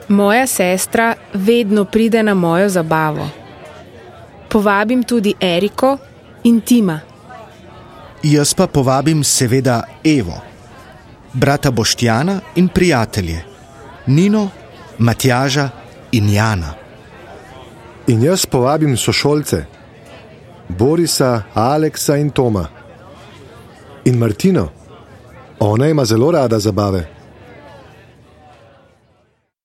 Moja sestra vedno pride na mojo zabavo. Povabim tudi Eriko in Tima. Jaz pa povabim seveda Evo, brata Boštjana in prijatelje, Nino, Matjaža in Jana. In jaz povabim sošolce, Borisa, Aleksa in Toma. In Martino, ona ima zelo rada zabave.